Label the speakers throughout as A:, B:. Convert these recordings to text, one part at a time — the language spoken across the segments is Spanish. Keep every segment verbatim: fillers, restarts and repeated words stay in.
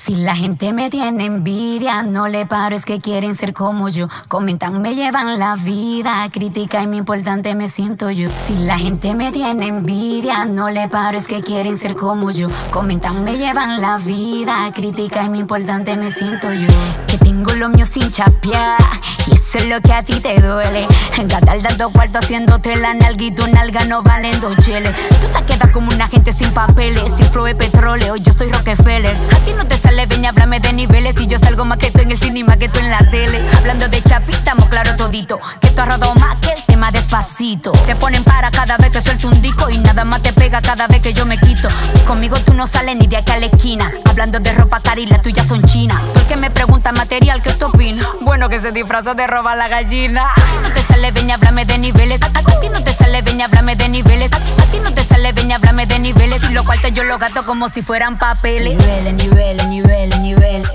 A: Si la gente me tiene envidia, no le paro, es que quieren ser como yo. Comentan, me llevan la vida, crítica y mi importante me siento yo. Si la gente me tiene envidia, no le paro, es que quieren ser como yo. Comentan, me llevan la vida, crítica y mi importante me siento yo. Que tengo lo mío sin chapear, y eso es lo que a ti te duele. Gastar dando cuarto haciéndote la nalga y tu nalga no valen dos cheles. Tú te quedas como una gente sin papeles, sin flow de petróleo, yo soy Rockefeller. A ti no te sale bien y háblame de niveles, y yo salgo más que tú en el cine y más que tú en la tele. Hablando de chapita, estamos claro todito, que tú has rodado más que el tema Despacito. Te ponen para cada vez que suelto un disco, y nada más te pega cada vez que yo me quito. Conmigo tú no sales ni de aquí a la esquina. Hablando de ropa cara y las tuyas son chinas. Porque me preguntan material, ¿qué tú opinas? Bueno, que se disfrazó de robar la gallina. A ti no te sale bien y háblame de niveles. A, a, a ti no te sale bien y háblame de niveles. A, a ti no te sale bien y háblame de niveles. Y los cuartos yo los gasto como si fueran papeles. Niveles, niveles, niveles, niveles.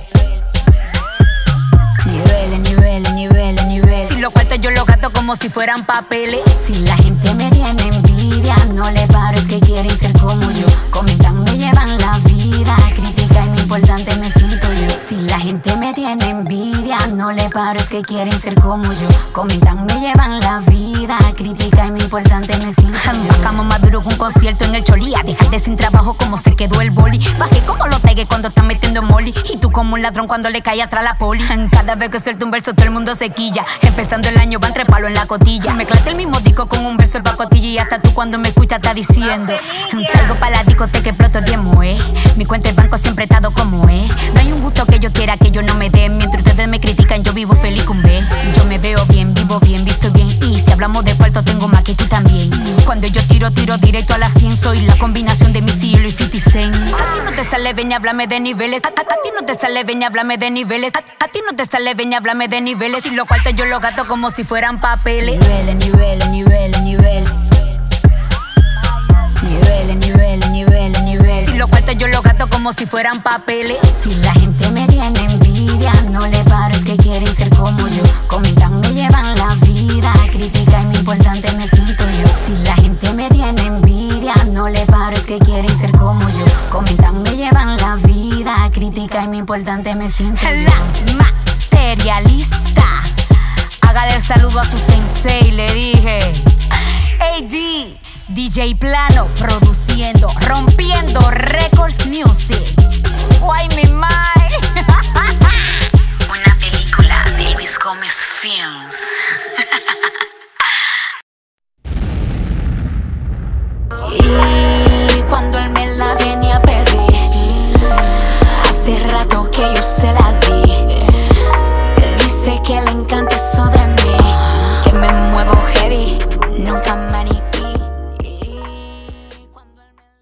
A: Niveles, niveles, niveles, niveles. Si los cuartos yo los gasto como si fueran papeles. Si la gente me tiene envidia, no le paro, es que quieren ser como yo. Comentan, me llevan la vida, crítica y mi importante me siento yo. Si la gente me tiene envidia, no le paro, es que quieren ser como yo. Comentan, me llevan la vida, crítica y mi importante me siento yo. Bajamos más duro que un concierto en el Cholía. Dejaste sin trabajo como se quedó el boli. Bajé como los tigres cuando están metiendo molly, y tú como un ladrón cuando le cae atrás la poli. Cada vez que suelto un verso todo el mundo se quilla. Empezando el año van tres palos en la cotilla. Mezclaste el mismo disco con un verso el pacotilla, y hasta tú cuando me escuchas estás diciendo: salgo pa' la discoteca, exploto diez moe. Mi cuenta de banco siempre he estado como es. No hay un gusto que yo quiera que yo no me dé. Mientras ustedes me critican yo vivo feliz con B. Yo me veo bien, vivo bien, visto bien. Y si hablamos de cuarto tengo más que tú también. Cuando yo tiro, tiro directo a la cien. Soy la combinación de mi estilo y cincuenta Cent. A ti no te sale bien y háblame de niveles. A, a, a ti no te sale bien y háblame de niveles. A, a ti no te sale bien y háblame de niveles. Y los cuartos yo los gasto como si fueran papeles. Niveles, niveles, niveles, niveles. Niveles, niveles, niveles, niveles. Si los cuartos yo los gasto como si fueran papeles. Si la gente me tiene envidia, no le paro, es que quieren ser como yo. Comentan, me llevan la vida, crítica y mi importante me siento yo. Si la gente me tiene envidia, no le paro, es que quieren ser como yo. Comentan, me llevan la vida, crítica y mi importante me siento yo. La materialista, hágale el saludo a su sensei, le dije: A D, D J Plano, produciendo, rompiendo Records Music. Why me my una película de Luis Gómez Films. Y cuando él me la venía a pedir, hace rato que yo se la di. Él dice que le encanta eso de